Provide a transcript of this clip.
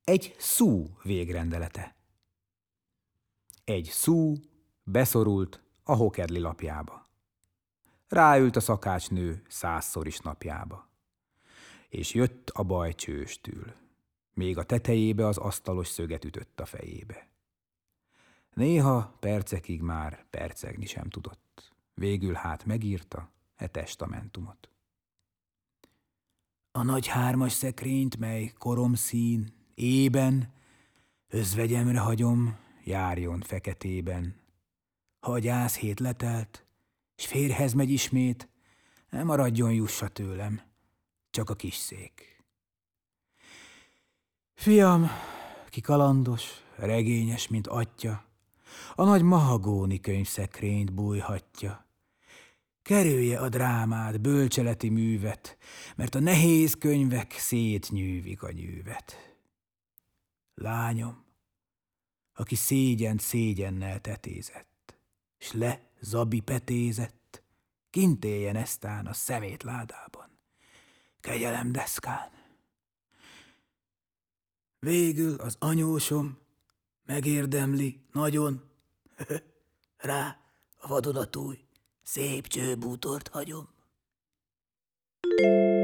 Egy szú végrendelete. Egy szú beszorult a Hokedli lapjába. Ráült a szakácsnő 100-szor is napjába. És jött a baj csőstül. Még a tetejébe az asztalos szöget ütött a fejébe. Néha percekig már percegni sem tudott. Végül hát megírta testamentumot. A nagy 3-as szekrényt, mely koromszín, ében, özvegyemre hagyom, járjon feketében. Ha a gyászhét letelt, s férjhez megy ismét, ne maradjon jussa tőlem, csak a kis szék. Fiam, ki kalandos, regényes, mint atya, a nagy mahagóni könyvszekrényt bújhatja. Kerülje a drámát, bölcseleti művet, mert a nehéz könyvek szétnyűvik a nyűvet. Lányom, aki szégyent szégyennel tetézett, s zabi petézett, kint éljen eztán a szemétládában, kegyelemdeszkán. Végül az anyósom megérdemli nagyon, rá a vadonatúj szép csőbútort hagyom.